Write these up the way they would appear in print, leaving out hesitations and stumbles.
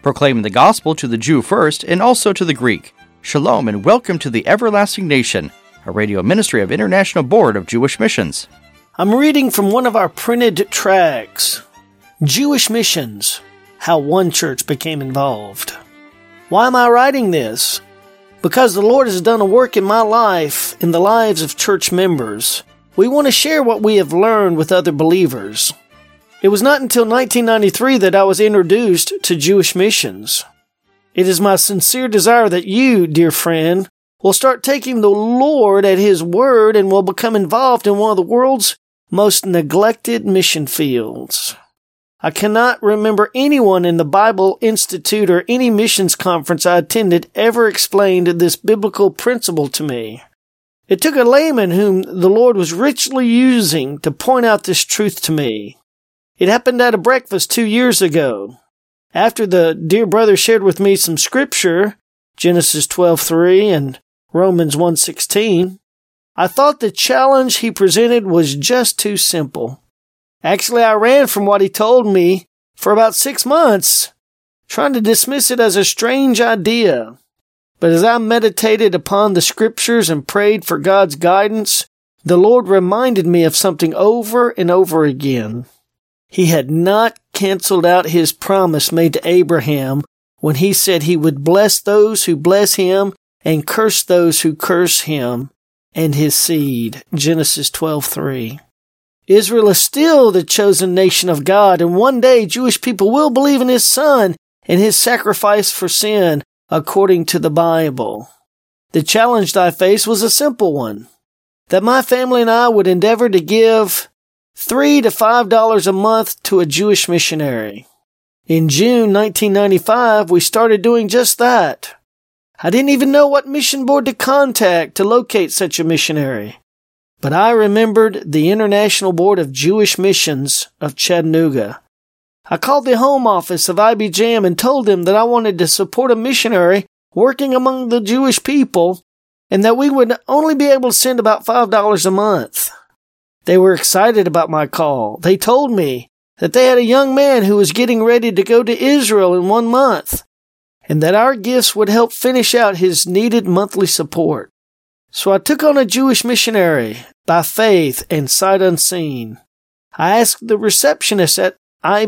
proclaiming the gospel to the Jew first and also to the Greek. Shalom and welcome to the Everlasting Nation, a radio ministry of International Board of Jewish Missions. I'm reading from one of our printed tracts, Jewish Missions, How One Church Became Involved. Why am I writing this? Because the Lord has done a work in my life, in the lives of church members. We want to share what we have learned with other believers. It was not until 1993 that I was introduced to Jewish missions. It is my sincere desire that you, dear friend, will start taking the Lord at His word and will become involved in one of the world's most neglected mission fields. I cannot remember anyone in the Bible Institute or any missions conference I attended ever explained this biblical principle to me. It took a layman whom the Lord was richly using to point out this truth to me. It happened at a breakfast 2 years ago. After the dear brother shared with me some scripture, Genesis 12:3 and Romans 1:16, I thought the challenge he presented was just too simple. Actually, I ran from what he told me for about 6 months, trying to dismiss it as a strange idea. But as I meditated upon the scriptures and prayed for God's guidance, the Lord reminded me of something over and over again. He had not canceled out His promise made to Abraham when He said He would bless those who bless him and curse those who curse him and his seed. Genesis 12:3. Israel is still the chosen nation of God, and one day Jewish people will believe in His Son and His sacrifice for sin according to the Bible. The challenge I faced was a simple one, that my family and I would endeavor to give $3 to $5 a month to a Jewish missionary. In June 1995, we started doing just that. I didn't even know what mission board to contact to locate such a missionary. But I remembered the International Board of Jewish Missions of Chattanooga. I called the home office of IBJM and told them that I wanted to support a missionary working among the Jewish people and that we would only be able to send about $5 a month. They were excited about my call. They told me that they had a young man who was getting ready to go to Israel in 1 month, and that our gifts would help finish out his needed monthly support. So I took on a Jewish missionary by faith and sight unseen. I asked the receptionist at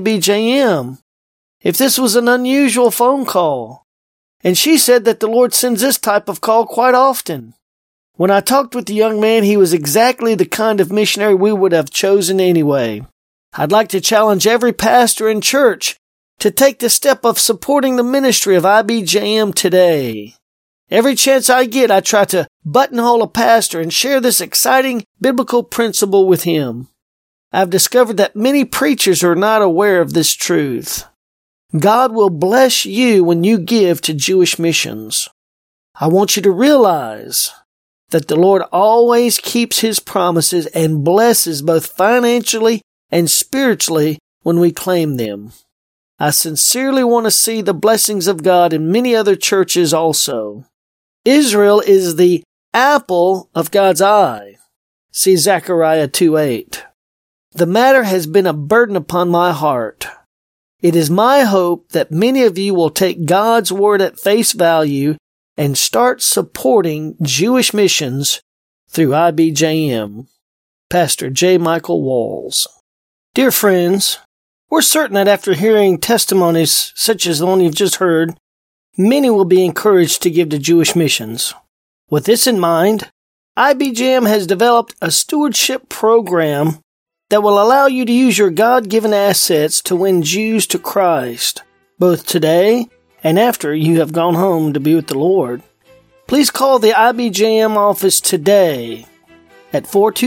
IBJM if this was an unusual phone call, and she said that the Lord sends this type of call quite often. When I talked with the young man, he was exactly the kind of missionary we would have chosen anyway. I'd like to challenge every pastor and church to take the step of supporting the ministry of IBJM today. Every chance I get, I try to buttonhole a pastor and share this exciting biblical principle with him. I've discovered that many preachers are not aware of this truth. God will bless you when you give to Jewish missions. I want you to realize that the Lord always keeps His promises and blesses both financially and spiritually when we claim them. I sincerely want to see the blessings of God in many other churches also. Israel is the apple of God's eye. See Zechariah 2:8. The matter has been a burden upon my heart. It is my hope that many of you will take God's word at face value and start supporting Jewish missions through IBJM. Pastor J. Michael Walls. Dear friends, we're certain that after hearing testimonies such as the one you've just heard, many will be encouraged to give to Jewish missions. With this in mind, IBJM has developed a stewardship program that will allow you to use your God-given assets to win Jews to Christ, both today and after you have gone home to be with the Lord. Please call the IBJM office today at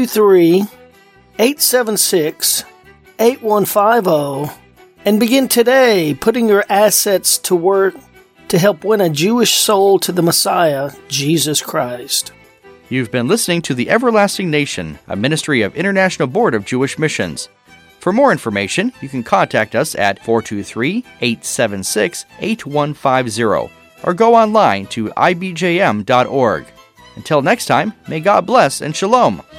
423-876-8150 and begin today putting your assets to work to help win a Jewish soul to the Messiah, Jesus Christ. You've been listening to The Everlasting Nation, a ministry of International Board of Jewish Missions. For more information, you can contact us at 423-876-8150 or go online to ibjm.org. Until next time, may God bless and shalom.